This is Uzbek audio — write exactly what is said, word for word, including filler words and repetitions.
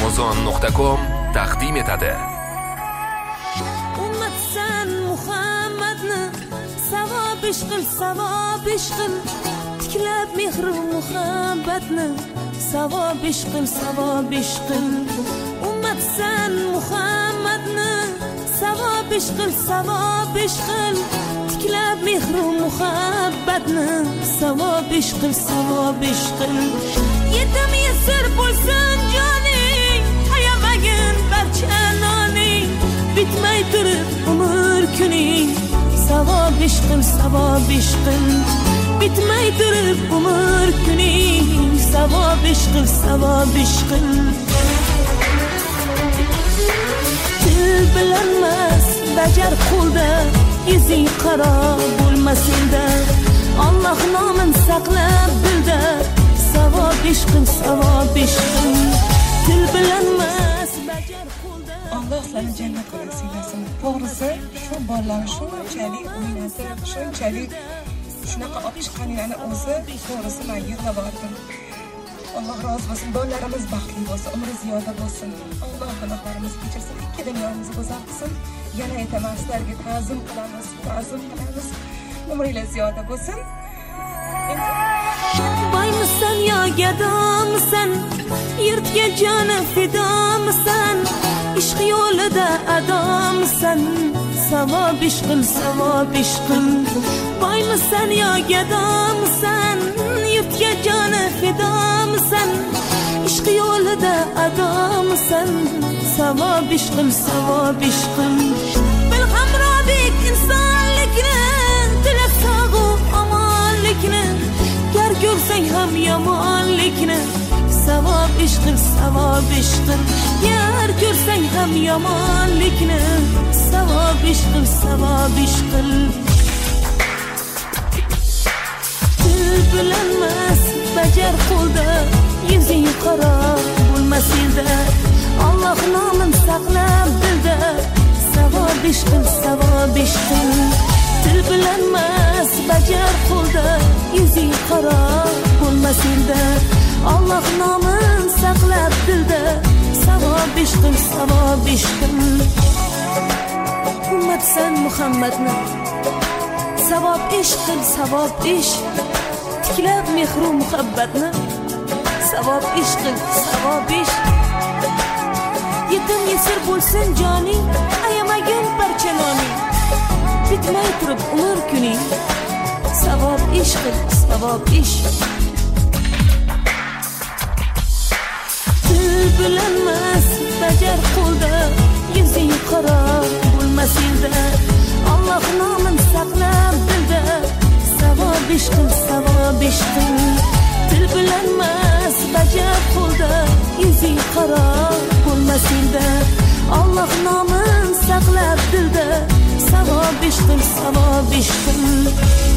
amazon nuqta com taqdim etadi. Ummatsan Muhammadni savob ish qil, savob ish qil, tiklab mehr muhabbatni savob ish qil, savob ish qil. Ummatsan Muhammadni savob ish qil, savob ish qil, tiklab mehr muhabbatni savob ish qil, savob ish qil. Yetim yesir bo'lsin joning, ayamagin barcha noning, bitmay turib umr kuning, savob ish qil, savob ish qil, bitmay turib umr kuning, savob ish qil, savob ish qil. Til bilanmas bajar qo'lda, yuzing qaro bo'lmasinda, Alloh nomin saqlab dilda, savob ish qil, savob ish qil. Til bilanmas bajar qo'lda. Alloh seni jannatga nasiblasin. To'g'risi, shu bolalar shunchalik o'ynatib, shunchalik shunaqa olib chiqqaninglarni o'zi to'g'risi men yig'lab bordim. Alloh rozi bo'lsin, bolalarimiz baxtli bo'lsin, umri ziyoda bo'lsin. Alloh gunohlarimizni kechirsin, ikki dunyomizni go'zal qilsin. Yana aytaman, sizlarga ta'zim qilamiz, ta'zim qilamiz. Umringiz ziyoda bo'lsin. Boymisan yo gadomisan, yurtga joni fidomisan, ishq yo'lida adomisan, savob ish qil, savob ish qil. Boymisan yo gadomisan, yurtga joni fidomisan, ishq yo'lida adomisan, savob ish qil, savob ish qil. Bil hamrolik insonlikni, tilab sog'u omonlikni, gar ko'rsang ham yomonlikni, savob ish qil, savob ish qil. Gar ko'rsang ham yomonlikni, savob ish qil, savob ish qil. Til bilanmas bajar qo'lda, yuzing qaro bo'lmasinda, Alloh nomin saqlab dilda, savob ish qil, savob ish qil. Til bilanmas bajar qo'lda, yuzing qaro bo'lmasinda, Alloh nomin saqlab dilda, savob ish qil, savob ish qil. Ummatsan Muhammadni savob ish qil, savob ish, tiklab mehr muhabbatni savob ish qil, savob ish. Yetim yesir bo'lsin joning, ayamagin barcha noning, bitmay turib umr kuning, savob ish qil, savob ish. Til bilanmas bajar qo'lda, yuzing qaro bo'lmasinda, Alloh nomin saqlab dilda, savob ish qil, savob ish qil. Til bilanmas bajar qo'lda, yuzing qaro bo'lmasinda, Alloh nomin saqlab dilda, savob ish qil, savob ish qil.